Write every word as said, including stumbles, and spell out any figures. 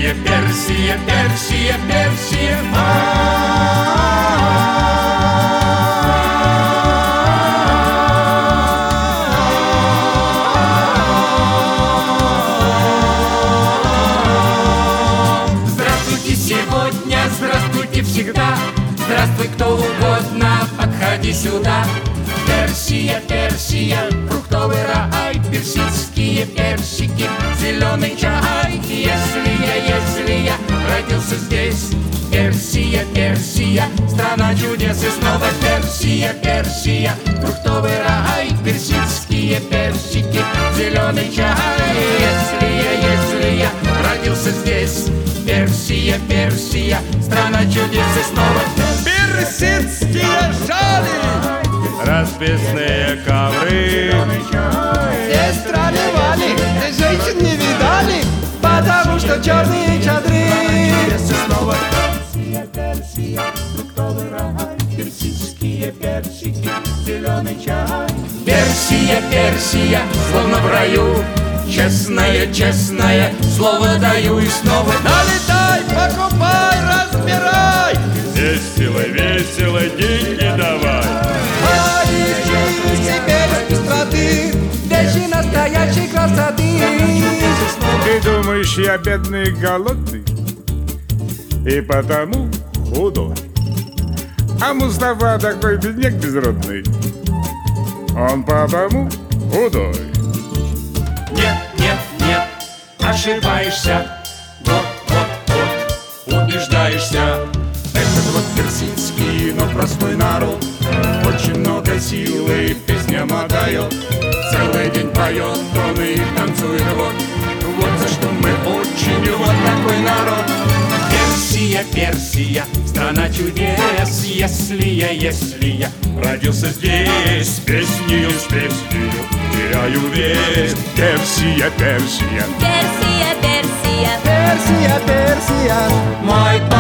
Персия, Персия, Персия, Персия. Здравствуйте сегодня, здравствуйте всегда. Здравствуй, кто угодно, подходи сюда. Персия, Персия, фруктовый рай, персидские персики, зеленый чай. Если я, если я родился здесь, Персия, Персия, страна чудес. И снова Персия, Персия, фруктовый рай, персидские персики, зеленый чай. Если я, если я родился здесь, Персия, Персия, страна чудес. И снова персидские шали, расписные ковры. здесь траливали, здесь женщин не видали, потому что черные чадры. снова Персия, Персия, фруктовый рай, персидские персики, зеленый чай. Персия, Персия, словно в раю, честное, честное слово даю. И снова Налетай, покупай, разбирай, Весело, весело, деньги давай. поищи себе пестроты, вещи настоящей красоты. Ты думаешь, я бедный и голодный, и потому худой? А Мустафа такой бедняк безродный, он потому худой. нет, нет, нет, ошибаешься. Вот, вот, вот, убеждаешься. Этот вот персидский, но простой народ, очень много силы песням отдает. Целый день поет он и танцует вот. Вот за что мы очень вот такой народ. Персия, Персия, страна чудес. Если я, если я родился здесь, с песнею, с песнею теряю весь. Персия, Персия, Персия, Персия, Персия, Персия, мой